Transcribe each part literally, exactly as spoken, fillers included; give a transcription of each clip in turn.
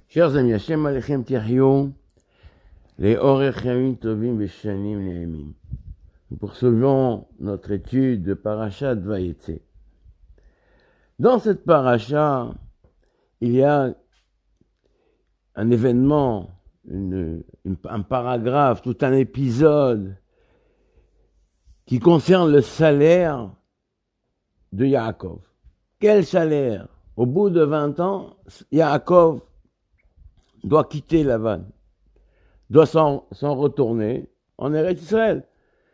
Chers amis, Hashem Alechem Tirhiou, les Orechaim Tovim Veshanim Neemim. Nous poursuivons notre étude de Parashat Vayetze. Dans cette paracha, il y a un événement, une, une, un paragraphe, tout un épisode qui concerne le salaire de Yaakov. Quel salaire? Au bout de vingt ans, Yaakov doit quitter Lavan, doit s'en, s'en retourner en Eretz Israël.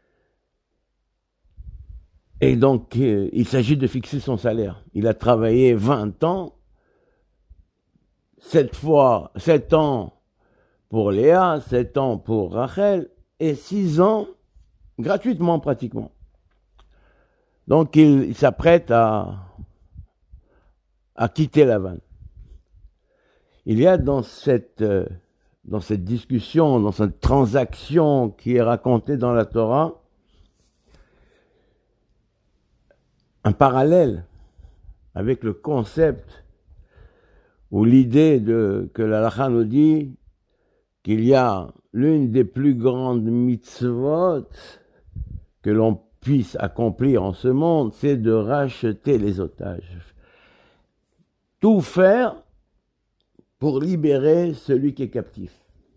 Et donc, euh, il s'agit de fixer son salaire. Il a travaillé vingt ans, sept fois, sept ans pour Léa, sept ans pour Rachel, et six ans gratuitement pratiquement. Donc, il, il s'apprête à, à quitter Lavan. Il y a dans cette, euh, dans cette discussion, dans cette transaction qui est racontée dans la Torah, un parallèle avec le concept ou l'idée de, que la halakha nous dit qu'il y a l'une des plus grandes mitzvot que l'on puisse accomplir en ce monde, c'est de racheter les otages. Tout faire pour libérer celui qui est captif.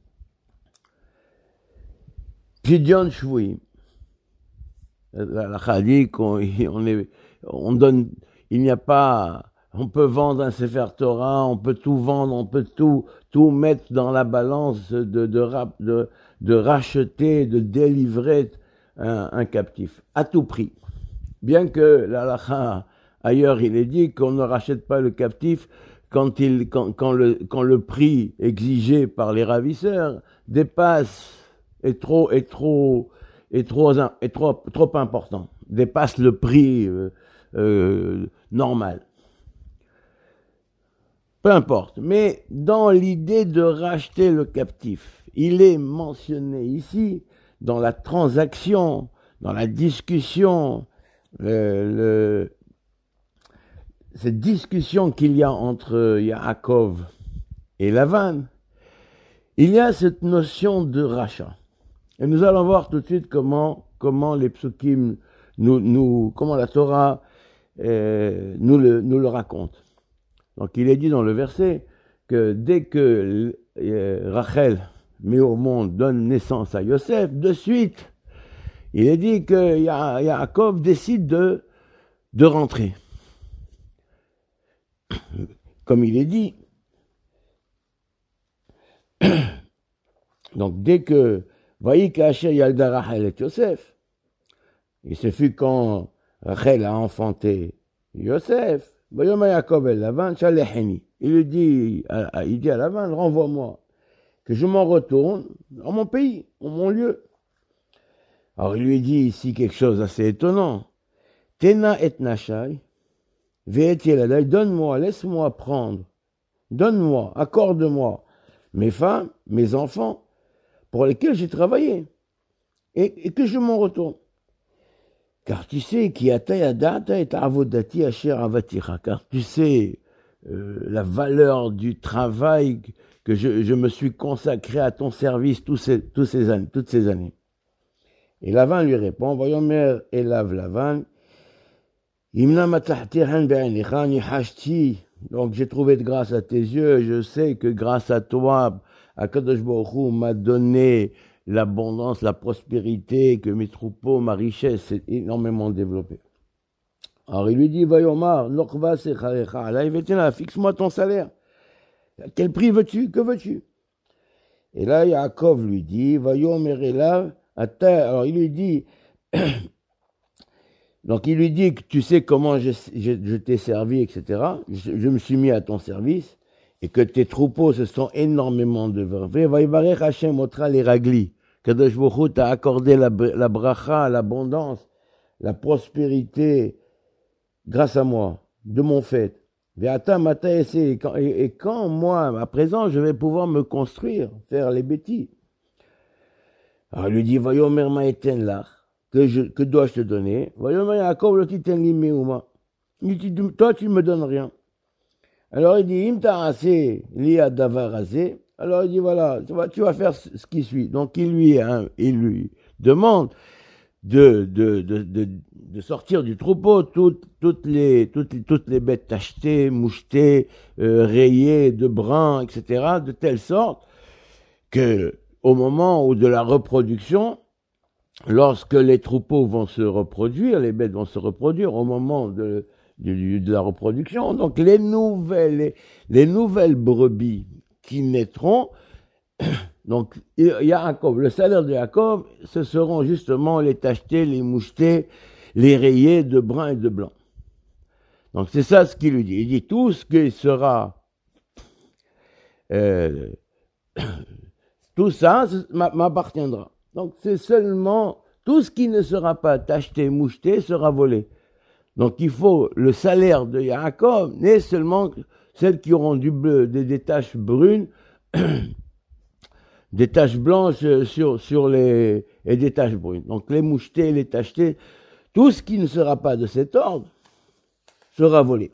Pidyon Shvuim. La halakha dit qu'on on est, on donne, il n'y a pas, on peut vendre un Sefer Torah, on peut tout vendre, on peut tout, tout mettre dans la balance de, de, de, de racheter, de délivrer un, un captif, à tout prix. Bien que la halakha, ailleurs, il est dit qu'on ne rachète pas le captif quand, il, quand, quand, le, quand le prix exigé par les ravisseurs dépasse, est trop, est trop, est trop, est trop, trop important, dépasse le prix euh, euh, normal. Peu importe. Mais dans l'idée de racheter le captif, il est mentionné ici, dans la transaction, dans la discussion, euh, le, cette discussion qu'il y a entre Yaakov et Lavan, il y a cette notion de rachat. Et nous allons voir tout de suite comment, comment les psukim, nous, nous, comment la Torah euh, nous, le, nous le raconte. Donc il est dit dans le verset que dès que euh, Rachel met au monde, donne naissance à Yosef, de suite, il est dit que Ya- Yaakov décide de, de rentrer. Comme il est dit. Donc dès que Vaïk Asher Yalda Rachel et Yosef, et ce fut quand Rachel a enfanté Yosef, Vayoma Yaakov el Lavan Shaleheni. Il lui dit, à, il dit à Lavan, renvoie-moi, que je m'en retourne en mon pays, en mon lieu. Alors il lui dit ici quelque chose d'assez étonnant. Tena et Nashai, Ve'et Yeladai, donne-moi, laisse-moi prendre, donne-moi, accorde-moi mes femmes, mes enfants, pour lesquels j'ai travaillé, et, et que je m'en retourne. Car tu sais, qui atayadata et avodati asher avatira, car tu sais euh, la valeur du travail que je, je me suis consacré à ton service tous ces, tous ces années, toutes ces années. Et Lavan lui répond, Vayomer elav Lavan, Imna matahtihan be'anicha nihashti. Donc j'ai trouvé de grâce à tes yeux, je sais que grâce à toi, Akadosh Baruch Hu m'a donné l'abondance, la prospérité, que mes troupeaux, ma richesse s'est énormément développée. Alors il lui dit, Vayomar, Nokva secharecha alay vetena, fixe-moi ton salaire. À quel prix veux-tu? Que veux-tu? Et là, Yaakov lui dit, Vayomer elav, ata, alors il lui dit, donc il lui dit que tu sais comment je, je, je t'ai servi, et cetera. Je, je me suis mis à ton service, et que tes troupeaux se sont énormément développés. Vaïvarech Hashem otra les ragli. Kadosh Baruch Hu t'a accordé la, la bracha, l'abondance, la prospérité, grâce à moi, de mon fait. Ve'ata mata esse. Et quand, et, et quand moi, à présent, je vais pouvoir me construire, faire les bêtises. Alors il lui dit, Vayomer ma'eten lach. Que, je, que dois-je te donner? Vayomer Yaakov lo titen li meuma. Il dit, toi, tu ne me donnes rien. Alors il dit, Im ta'aseh li hadavar hazeh. Alors il dit, voilà, tu vas, tu vas faire ce qui suit. Donc il lui, hein, il lui demande de, de, de, de, de sortir du troupeau toutes, toutes, les, toutes, les, toutes les bêtes tachetées, mouchetées, euh, rayées, de brun, et cetera, de telle sorte que au moment où de la reproduction, lorsque les troupeaux vont se reproduire, les bêtes vont se reproduire au moment de, de, de la reproduction, donc les nouvelles, les, les nouvelles brebis qui naîtront, donc Yaakov, le salaire de Yaakov, ce seront justement les tachetés, les mouchetés, les rayés de brun et de blanc. Donc c'est ça ce qu'il lui dit. Il dit tout ce qui sera, euh, tout ça m'appartiendra. Donc c'est seulement, tout ce qui ne sera pas tacheté, moucheté, sera volé. Donc il faut, le salaire de Yaakov n'est seulement celles qui auront du bleu, des, des taches brunes, des taches blanches sur, sur les, et des taches brunes. Donc les mouchetés, les tachetés, tout ce qui ne sera pas de cet ordre sera volé.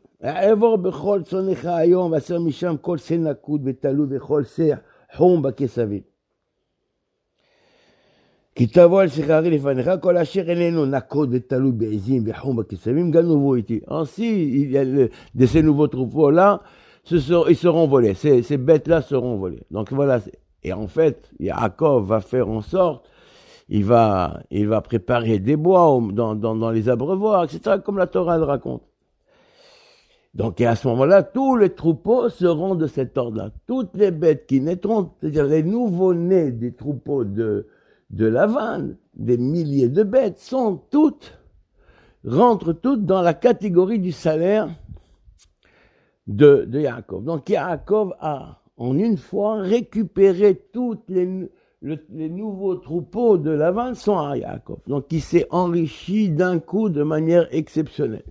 כי תבוא על שכרי לפניך, כל אשר איננו נקות ותלוי בעזים וחום בכסבים, גם nouveau איתי. Ainsi, il y a le, de ces nouveaux troupeaux-là, ce seront, ils seront volés. Ces, ces bêtes-là seront volées. Donc voilà. Et en fait, Yaakov va faire en sorte, il va, il va préparer des bois dans, dans, dans les abreuvoirs, et cetera, comme la Torah le raconte. Donc, et à ce moment-là, tous les troupeaux seront de cet ordre-là. Toutes les bêtes qui naîtront, c'est-à-dire les nouveaux-nés des troupeaux de de Lavan, des milliers de bêtes, sont toutes, rentrent toutes dans la catégorie du salaire de, de Yaakov. Donc Yaakov a, en une fois, récupéré toutes les, le, les nouveaux troupeaux de Lavan sont à Yaakov. Donc il s'est enrichi d'un coup de manière exceptionnelle.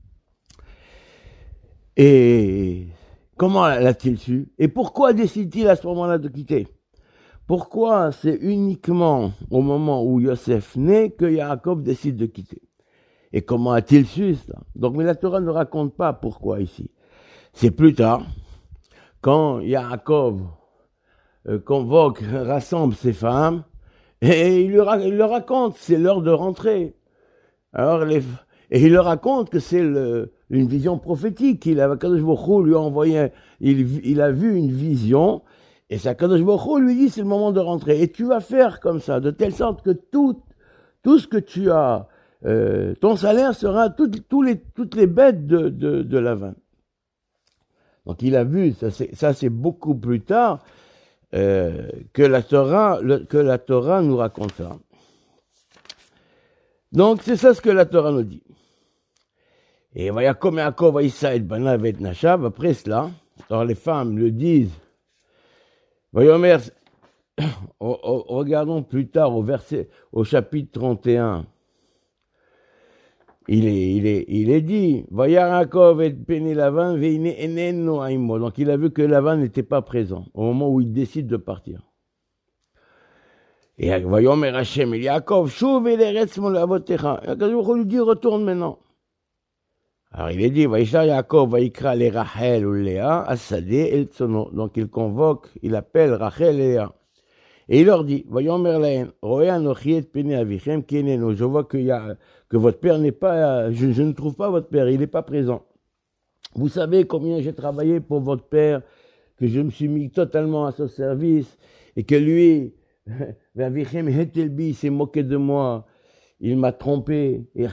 Et comment l'a-t-il su? Et pourquoi décide-t-il à ce moment-là de quitter? Pourquoi c'est uniquement au moment où Yosef naît que Yaakov décide de quitter? Et comment a-t-il su ça? Donc, mais la Torah ne raconte pas pourquoi ici. C'est plus tard, quand Yaakov euh, convoque, rassemble ses femmes, et il leur, il leur raconte, c'est l'heure de rentrer. Alors, les, et il leur raconte que c'est le, une vision prophétique qu'il avait. Kadosh Baruch Hu lui a envoyé, il, il a vu une vision. Et ça, Kadosh Baruch Hu lui dit, c'est le moment de rentrer. Et tu vas faire comme ça, de telle sorte que tout, tout ce que tu as, euh, ton salaire sera tout, tout les, toutes les bêtes de, de, de Lavan. Donc il a vu, ça c'est, ça c'est beaucoup plus tard euh, que, la Torah, le, que la Torah nous raconte ça. Donc c'est ça ce que la Torah nous dit. Et Vayakom Yaakov Vaïssa et Banav et Nashav, après cela, alors les femmes le disent, Vayomer, regardons plus tard au verset, au chapitre trente et un. Il est, il est, il est dit, Vayarakov et Peni Lavan veine eneno aimo. Donc il a vu que Lavan n'était pas présent au moment où il décide de partir. Et Vayomer Hashem el Yaakov, shuv el eretz mol avotecha. On lui dit, retourne maintenant. Alors il est dit, Vaïcha Yaakov Vaïkra les Rachel ou Léa, Assadé el Tsono. Donc il convoque, il appelle Rachel et Léa. Et il leur dit, voyons Merlaen, Roé Anochiet Pene Avichem Keneno. Je vois que, y a, que votre père n'est pas, je, je ne trouve pas votre père, il n'est pas présent. Vous savez combien j'ai travaillé pour votre père, que je me suis mis totalement à son service, et que lui, Avichem Hetelbi, s'est moqué de moi. Il m'a trompé, et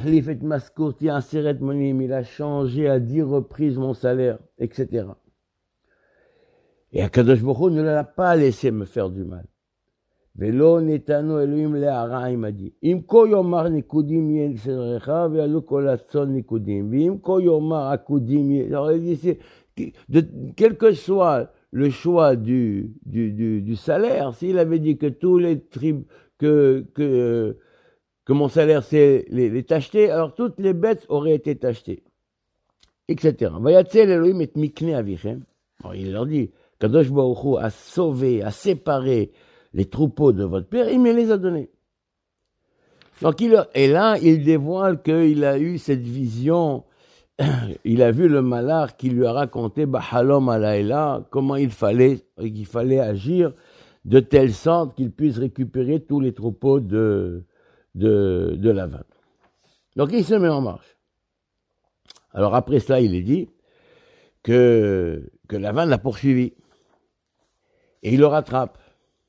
il a changé à dix reprises mon salaire, et cetera. Et Akadosh Baruch Hu ne l'a pas laissé me faire du mal. Velo netano Elohim le'ara, il m'a dit. Im ko yomar nikudim yen sedrecha, ve'alu kol atzon nikudim. V'im ko yomar akudim yen. Alors il dit, de, quel que soit le choix du, du, du, du salaire, s'il avait dit que tous les tribus, que, que, que mon salaire c'est les, les tachetés, alors toutes les bêtes auraient été tachetées, et cetera. Vayatzel Elohim et mikne avichem. Alors il leur dit, Kadosh Baruch Hu a sauvé, a séparé les troupeaux de votre père, il me les a donnés. Donc il, et là, il dévoile qu'il a eu cette vision il a vu le malach qui lui a raconté Bahalom alayla, comment il fallait, il fallait agir de telle sorte qu'il puisse récupérer tous les troupeaux de, de, de Lavan. Donc il se met en marche. Alors après cela, il est dit que, que Lavan l'a poursuivi. Et il le rattrape.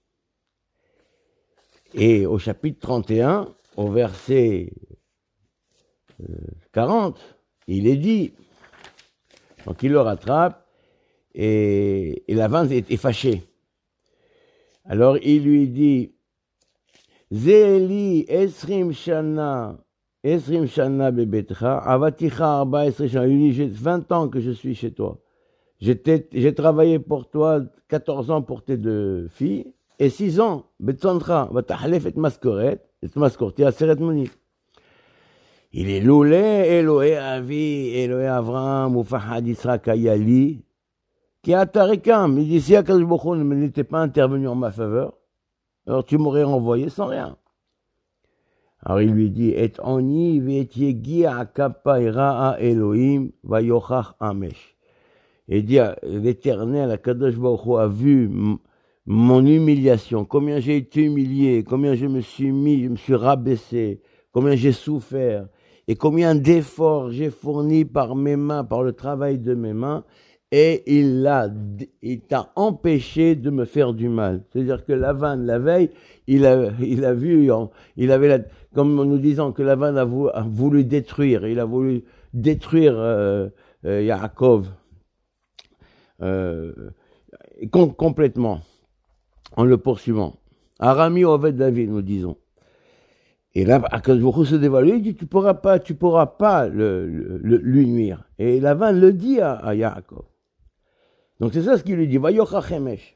Et au chapitre trente et un, au verset quarante, il est dit, donc il le rattrape, et, et Lavan est, est fâché. Alors il lui dit, Zéli esrim shana, esrim shana bebetra, avaticha arba esrim shana. Il dit, j'ai vingt ans que je suis chez toi. J'étais, j'ai travaillé pour toi quatorze ans pour tes deux filles, et six ans, betzandra, vatahlef et maskoret, et maskorti aseret moni. Il est loulé, Elohé Avi, Elohé Avram, ou Fahad Israq Ayali, qui a Tarekam. Il dit, si Akadosh Baruch Hu n'était pas intervenu en ma faveur, alors tu m'aurais renvoyé sans rien. Alors il lui dit, et oni ve'etiegi akapa ira'a Elohim vayochach amesh. Il dit, l'Éternel, Akadosh Baruch Hu a vu mon humiliation, combien j'ai été humilié, combien je me suis mis, je me suis rabaissé, combien j'ai souffert, et combien d'efforts j'ai fournis par mes mains, par le travail de mes mains, et il l'a, il t'a empêché de me faire du mal. C'est-à-dire que Lavan, la veille, il a, il a vu, il avait, la, comme nous disons que Lavan a voulu, a voulu détruire, il a voulu détruire euh, euh, Yaakov euh, com- complètement, en le poursuivant. Arami Oved David, nous disons. Et là, Akadosh Baruch Hu se dévoile, il dit, tu pourras pas, tu pourras pas le, le, lui nuire. Et Lavan le dit à, à Yaakov. Donc c'est ça ce qu'il lui dit, Vayochach emesh.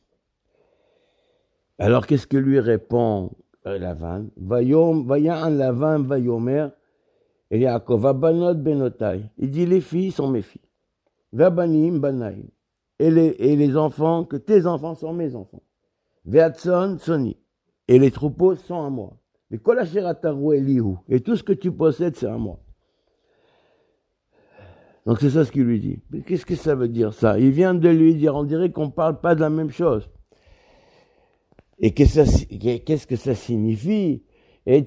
Alors qu'est-ce que lui répond euh, Lavan? Vayom, Vaya'an Lavan, Vayomer, et Yaakov, Vabanot benotai. Il dit, les filles sont mes filles. Vabanim banaim. Et les, et les enfants, que tes enfants sont mes enfants. Veatson soni. Et les troupeaux sont à moi. Et tout ce que tu possèdes, c'est à moi. Donc c'est ça ce qu'il lui dit. Mais qu'est-ce que ça veut dire ça? Il vient de lui dire, on dirait qu'on ne parle pas de la même chose. Et qu'est-ce que ça signifie? Donc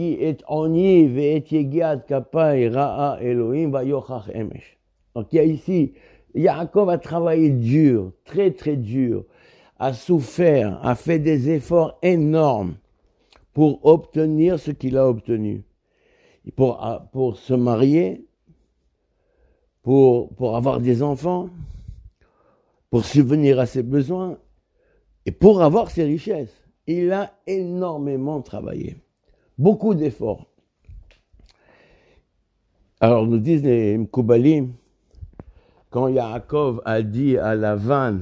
il y a ici, Yaakov a travaillé dur, très très dur, a souffert, a fait des efforts énormes pour obtenir ce qu'il a obtenu, pour, pour se marier, pour, pour avoir des enfants, pour subvenir à ses besoins et pour avoir ses richesses. Il a énormément travaillé, beaucoup d'efforts. Alors nous disent les Mkoubalim, quand Yaakov a dit à Lavan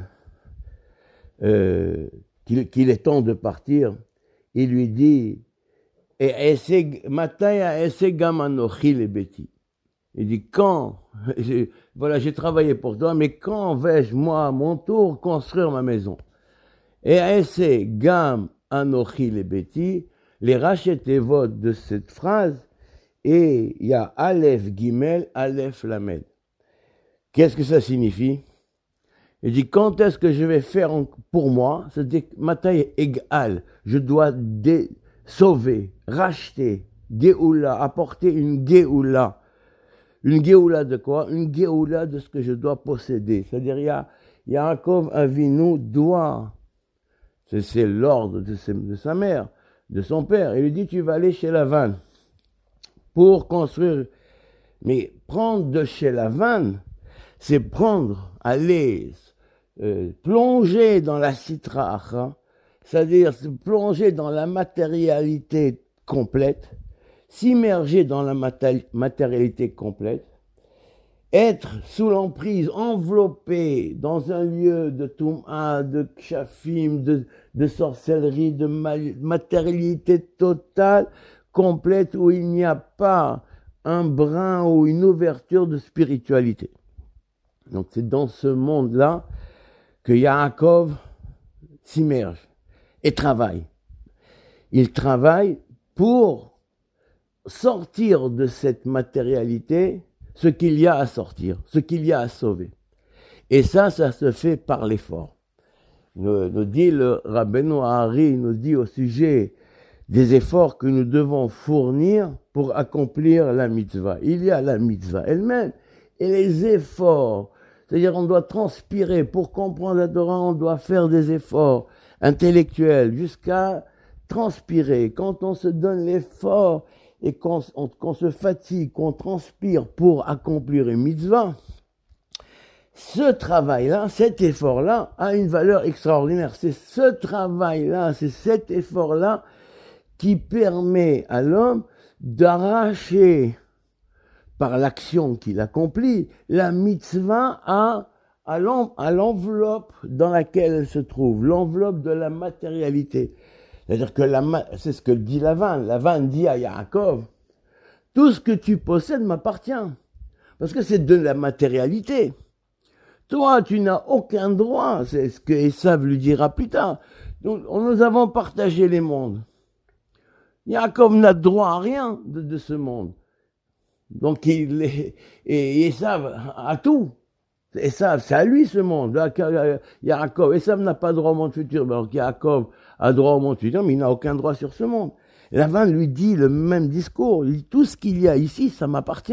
euh, qu'il, qu'il est temps de partir, il lui dit, il dit, quand, voilà, j'ai travaillé pour toi, mais quand vais-je, moi, à mon tour, construire ma maison? Et ese gam anochi le beti, les rachetés votent de cette phrase, et il y a Aleph Gimel, Aleph Lamed. Qu'est-ce que ça signifie? Il dit, quand est-ce que je vais faire pour moi? C'est-à-dire, ma taille est égale. Je dois dé- sauver, racheter, Géoula, apporter une Géoula. Une Géoula de quoi? Une Géoula de ce que je dois posséder. C'est-à-dire, il y a Yaakov Avinu doit, c'est, c'est l'ordre de, ses, de sa mère, de son père. Il lui dit, tu vas aller chez Lavan pour construire. Mais prendre de chez Lavan, c'est prendre, aller, Euh, plonger dans la sitra acha, c'est-à-dire se plonger dans la matérialité complète, s'immerger dans la maté- matérialité complète, être sous l'emprise, enveloppé dans un lieu de touma, de kshafim, de, de sorcellerie, de ma- matérialité totale, complète, où il n'y a pas un brin ou une ouverture de spiritualité. Donc c'est dans ce monde-là que Yaakov s'immerge et travaille. Il travaille pour sortir de cette matérialité, ce qu'il y a à sortir, ce qu'il y a à sauver. Et ça, ça se fait par l'effort. Nous, nous dit le Rabbeinu Hari, nous dit au sujet des efforts que nous devons fournir pour accomplir la mitzvah. Il y a la mitzvah elle-même et les efforts. C'est-à-dire on doit transpirer pour comprendre la Torah, on doit faire des efforts intellectuels jusqu'à transpirer. Quand on se donne l'effort et qu'on, on, qu'on se fatigue, qu'on transpire pour accomplir une mitzvah, ce travail-là, cet effort-là a une valeur extraordinaire. C'est ce travail-là, c'est cet effort-là qui permet à l'homme d'arracher, par l'action qu'il accomplit, la mitzvah à, à, l'en, à l'enveloppe dans laquelle elle se trouve, l'enveloppe de la matérialité. C'est-à-dire que la, c'est ce que dit Lavan. Lavan dit à Yaakov, tout ce que tu possèdes m'appartient, parce que c'est de la matérialité. Toi, tu n'as aucun droit, c'est ce que Esav lui dira plus tard. Donc, nous avons partagé les mondes. Yaakov n'a droit à rien de, de ce monde. Donc, il est, et Esav a tout. Esav, c'est à lui ce monde. Yaakov, Esav n'a pas droit au monde futur, alors Yaakov a droit au monde futur, mais il n'a aucun droit sur ce monde. Et Lavan lui dit le même discours. Il dit, tout ce qu'il y a ici, ça m'appartient.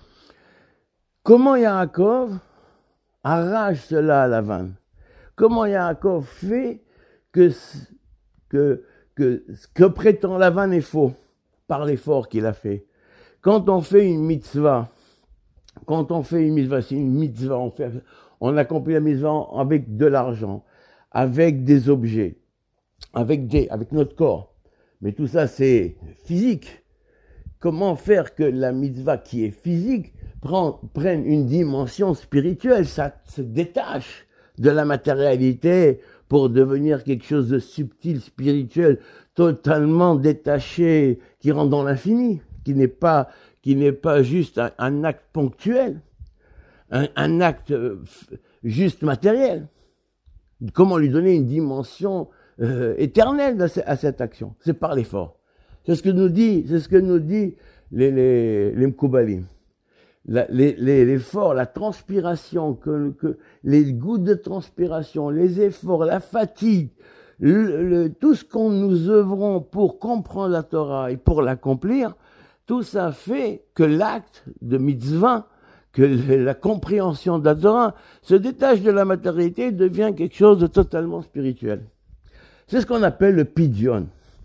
Comment Yaakov arrache cela à Lavan? Comment Yaakov fait que, que, que ce que prétend Lavan est faux par l'effort qu'il a fait? Quand on fait une mitzvah, quand on fait une mitzvah, c'est une mitzvah, on, fait, on accomplit la mitzvah avec de l'argent, avec des objets, avec, des, avec notre corps. Mais tout ça, c'est physique. Comment faire que la mitzvah qui est physique prend, prenne une dimension spirituelle? Ça se détache de la matérialité pour devenir quelque chose de subtil, spirituel, totalement détaché, qui rentre dans l'infini, qui n'est pas, qui n'est pas juste un, un acte ponctuel, un, un acte juste matériel. Comment lui donner une dimension euh, éternelle à, à cette action? C'est par l'effort. C'est ce que nous dit, c'est ce que nous dit les, les, les Mkoubalim. La, les, les, l'effort, la transpiration, que, que, les gouttes de transpiration, les efforts, la fatigue, le, le, tout ce qu'on nous œuvrons pour comprendre la Torah et pour l'accomplir, tout ça fait que l'acte de mitzvah, que la compréhension de la Torah se détache de la matérialité et devient quelque chose de totalement spirituel. C'est ce qu'on appelle le pidyon.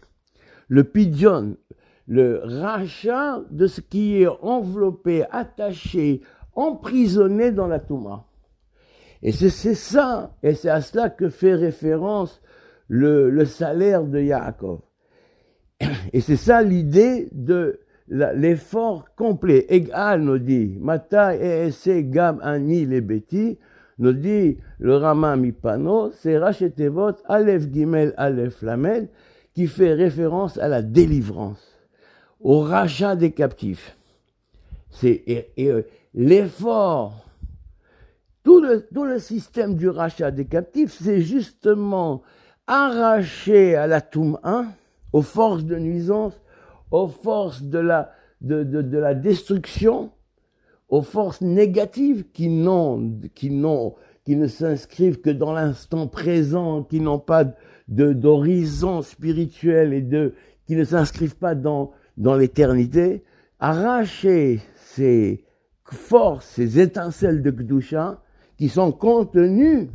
Le pidyon, le rachat de ce qui est enveloppé, attaché, emprisonné dans la Touma. Et c'est, c'est ça, et c'est à cela que fait référence le, le salaire de Yaakov. Et c'est ça l'idée de la, l'effort complet. Egal nous dit, Mata et esse gam ani le beti, nous dit le Rama Mipano, c'est Rachetevot, Aleph Gimel, Aleph Lamel, qui fait référence à la délivrance, au rachat des captifs. C'est, et, et, l'effort, tout le, tout le système du rachat des captifs, c'est justement arracher à la Touma, aux forces de nuisance, aux forces de la, de, de, de la destruction, aux forces négatives qui, n'ont, qui, n'ont, qui ne s'inscrivent que dans l'instant présent, qui n'ont pas de, d'horizon spirituel et de, qui ne s'inscrivent pas dans, dans l'éternité, arracher ces forces, ces étincelles de Kedusha qui sont contenues,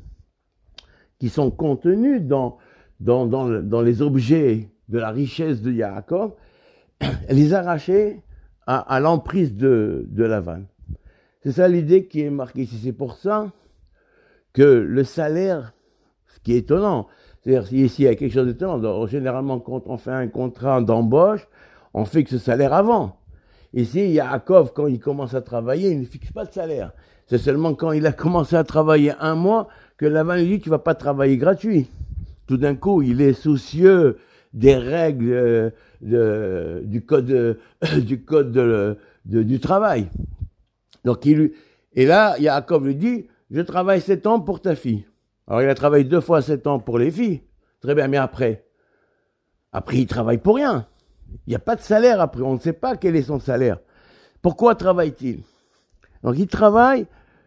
qui sont contenues dans, dans, dans, dans les objets de la richesse de Yaakov, les arracher à, à l'emprise de, de Lavan. C'est ça l'idée qui est marquée ici. C'est pour ça que le salaire, ce qui est étonnant, c'est-à-dire ici il y a quelque chose d'étonnant. Donc, généralement, quand on fait un contrat d'embauche, on fixe le salaire avant. Ici, Yaakov, quand il commence à travailler, il ne fixe pas de salaire. C'est seulement quand il a commencé à travailler un mois que Lavan lui dit « tu ne vas pas travailler gratuit ». Tout d'un coup, il est soucieux des règles euh, de, du code, euh, du, code de, de, du travail. Donc, il, et là, Yaakov lui dit « je travaille sept ans pour ta fille ». Alors, il a travaillé deux fois sept ans pour les filles. Très bien, mais après Après, il travaille pour rien. Il n'y a pas de salaire après. On ne sait pas quel est son salaire. Pourquoi travaille-t-il? Donc il travaille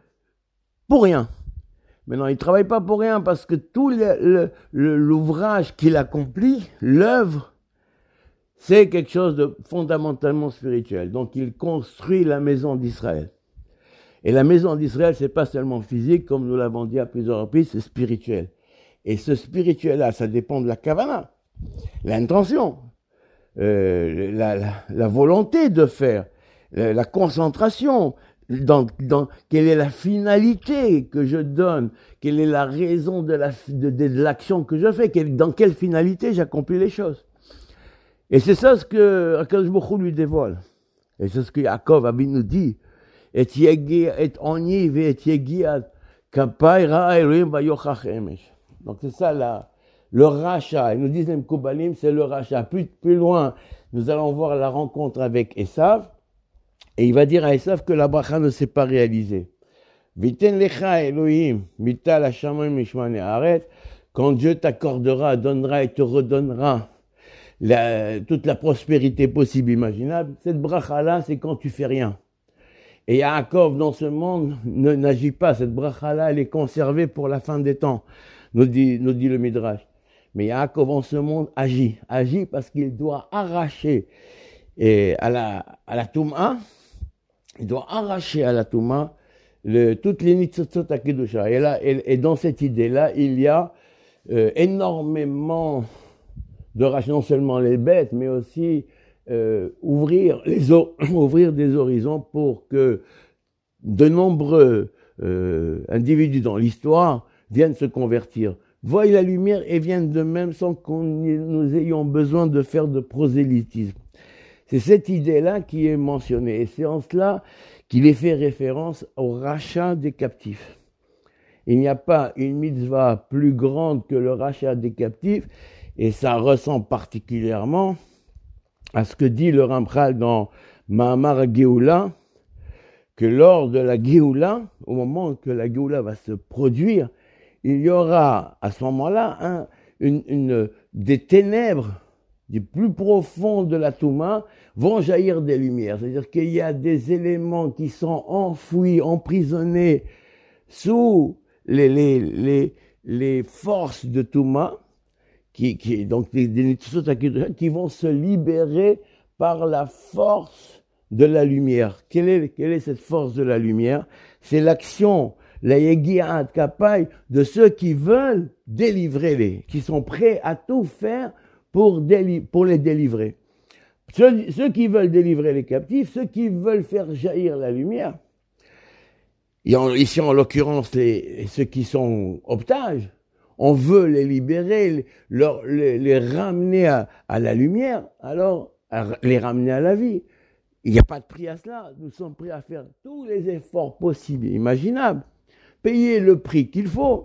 pour rien. Mais non, il ne travaille pas pour rien parce que tout le, le, le, l'ouvrage qu'il accomplit, l'œuvre, c'est quelque chose de fondamentalement spirituel. Donc il construit la maison d'Israël. Et la maison d'Israël, c'est pas seulement physique, comme nous l'avons dit à plusieurs reprises, c'est spirituel. Et ce spirituel-là, ça dépend de la kavana, l'intention, euh, la, la, la volonté de faire, la, la concentration, dans, dans quelle est la finalité que je donne, quelle est la raison de, la, de, de, de l'action que je fais, quelle, dans quelle finalité j'accomplis les choses. Et c'est ça ce que Akadosh Baruch Hu lui dévoile. Et c'est ce que Yaakov Avinu dit. Et yegi et oni ve et yegiad kapai ra Elohim vayochach emesh. Donc c'est ça là, le rachat. Ils nous disent les Mekoubalim, c'est le rachat. Plus, plus loin, nous allons voir la rencontre avec Esav. Et il va dire à Esav que la bracha ne s'est pas réalisée. Viten lecha Elohim mital hashamayim mishmane haaretz. Quand Dieu t'accordera, donnera et te redonnera la, toute la prospérité possible, imaginable, cette bracha-là, c'est quand tu fais rien. Et Yaakov, dans ce monde, ne, n'agit pas. Cette bracha-là, elle est conservée pour la fin des temps, nous dit, nous dit le Midrash. Mais Yaakov, en ce monde, agit. Agit parce qu'il doit arracher et à la, à la Touma, il doit arracher à la Touma le, toutes les Nitzotzot à Kedusha. Et, là, et, et dans cette idée-là, il y a euh, énormément de racheter non seulement les bêtes, mais aussi euh, ouvrir, les, ouvrir des horizons pour que de nombreux euh, individus dans l'histoire viennent se convertir, voient la lumière et viennent de même sans que nous ayons besoin de faire de prosélytisme. C'est cette idée-là qui est mentionnée et c'est en cela qu'il est fait référence au rachat des captifs. Il n'y a pas une mitzvah plus grande que le rachat des captifs et ça ressemble particulièrement à ce que dit le Ramchal dans Mahamar Géoula, que lors de la Géoula, au moment que la Géoula va se produire, il y aura à ce moment-là un, une, une, des ténèbres du plus profond de la Touma vont jaillir des lumières. C'est-à-dire qu'il y a des éléments qui sont enfouis, emprisonnés sous les, les, les, les forces de Touma, qui, qui, donc des, des, qui vont se libérer par la force de la lumière. Quelle est, quelle est cette force de la lumière? C'est l'action, la yegiat kapai, de ceux qui veulent délivrer les, qui sont prêts à tout faire pour, déli- pour les délivrer. Ceux, ceux qui veulent délivrer les captifs, ceux qui veulent faire jaillir la lumière, et en, ici en l'occurrence les, ceux qui sont otages, on veut les libérer, les, leur, les, les ramener à, à la lumière, alors à les ramener à la vie. Il n'y a pas de prix à cela. Nous sommes prêts à faire tous les efforts possibles et imaginables, payer le prix qu'il faut.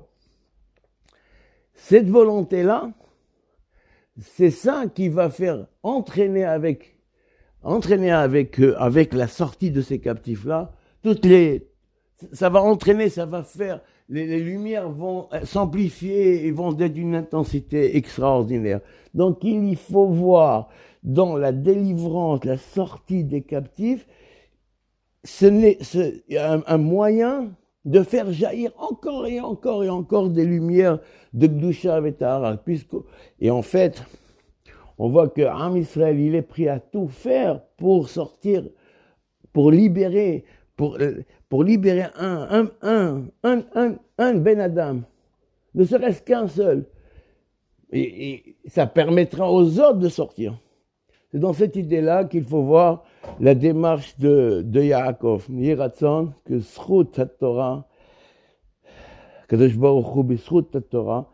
Cette volonté-là, c'est ça qui va faire entraîner avec, entraîner avec, euh, avec la sortie de ces captifs-là, toutes les, ça va entraîner, ça va faire, les, les lumières vont s'amplifier et vont être d'une intensité extraordinaire. Donc il y faut voir dans la délivrance, la sortie des captifs, ce n'est ce, un, un moyen de faire jaillir encore et encore et encore des lumières de Gdusha et Tahara. Et en fait, on voit que Am Israël, il est pris à tout faire pour sortir, pour libérer, pour, pour libérer un, un, un, un, un, un Ben Adam, ne serait-ce qu'un seul. Et, et ça permettra aux autres de sortir. C'est dans cette idée-là qu'il faut voir la démarche de, de Yaakov. Yiratzon, que Srut HaTorah, Kadosh Baruch Hu B'Srut HaTorah,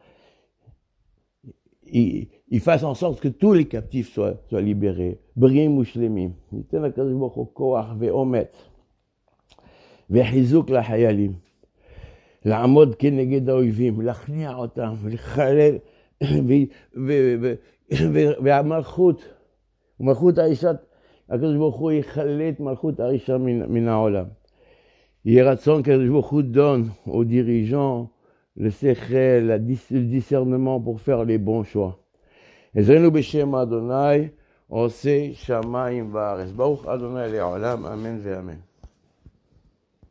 il, il fasse en sorte que tous les captifs soient, soient libérés. Briim Ushlemim. Yitem HaKadosh Baruch Hu Koach Ve'omet. Ve'chizuk LaHayalim. לעמוד כנגד האויבים, להכניע אותם, ולחלל, והמלכות, ומלכות האישה, הקדוש ברוך הוא יחלה את מלכות האישה מן, מן העולם. יהיה רצון qu'Akadosh Baruch Hu donne aux dirigeants le sechel, le discernement pour faire les bons choix. עזרנו בשם אדוני, עושה שמיים וארץ. ברוך אדוני לעולם, אמן ואמן.